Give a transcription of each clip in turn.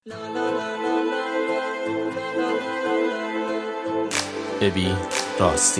ابی راستی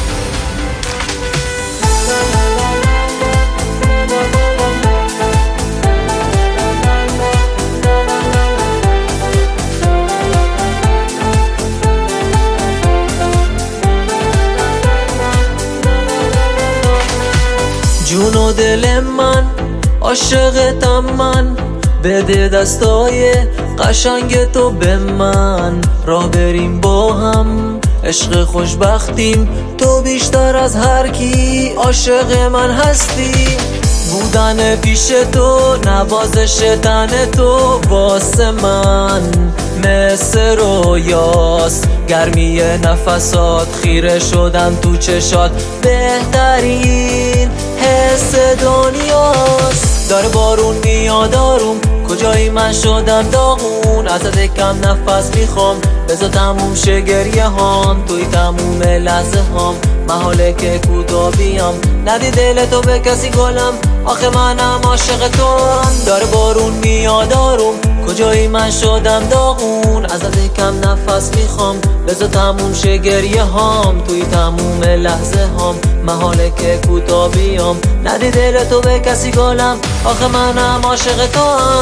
جون و دل من عاشقتم من، بده دستای قشنگ تو به من، راه بریم با هم عشق خوشبختیم، تو بیشتر از هر کی عاشق من هستی. بودن پیش تو نوازش تن تو واسه من مثل رویاست، گرمی نفسات خیره شدم تو چشات، بهترین حس دنیاست. داره بارون میاد آروم، کجایی من شدم داغون، ازت کم نفس میخوام، بذار تموم شه گریه هام، توی تموم لحظه هام، محاله که کوتا بیام، ندی دل تو به کسی گلم، آخه منم عاشق تو هم. داره بارون میاد آروم، کجایی من شدم داغون، ازت کم نفس میخوام، بذار تموم شه گریه هام، توی تموم لحظه هام، محاله که کوتا بیام، ندی دل تو به کسی گلم، آخه منم عاشق تو هم.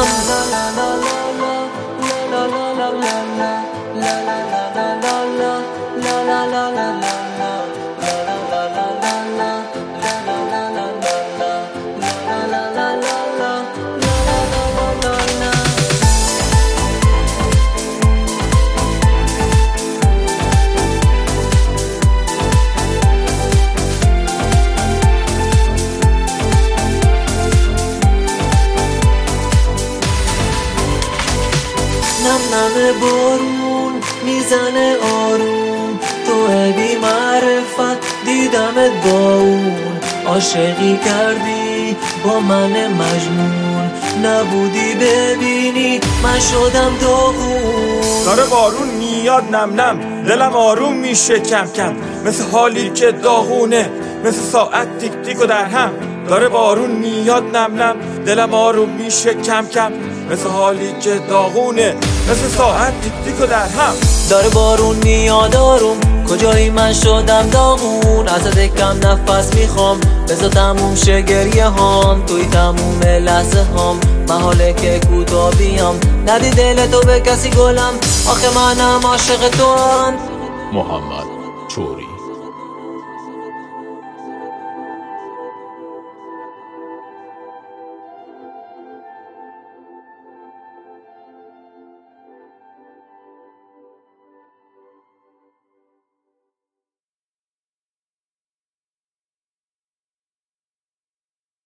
نم بارون میزنه آروم، تو بی معرفت دیدمت با اون، عاشقی کردی با من مجنون، نبودی ببینی من شدم داغون. داره بارون میاد نم نم، دلم آروم میشه کم کم، مثل حالی که داغونه، مثل ساعت تیک تیک و در هم. داره بارون میاد نم نم، دلم آروم میشه کم کم، مثل حالی که داغونه، مثل ساعت تیک تیک و در هم. داره بارون میاد آروم، کجایی من شدم داغون، ازت کم نفس میخوام، بذار تموم شه گریه هام، توی تموم لحظه هام، محاله که کوتا بیام، ندی دل تو به کسی گلم، آخه منم عاشق تو هم. محمد چوری.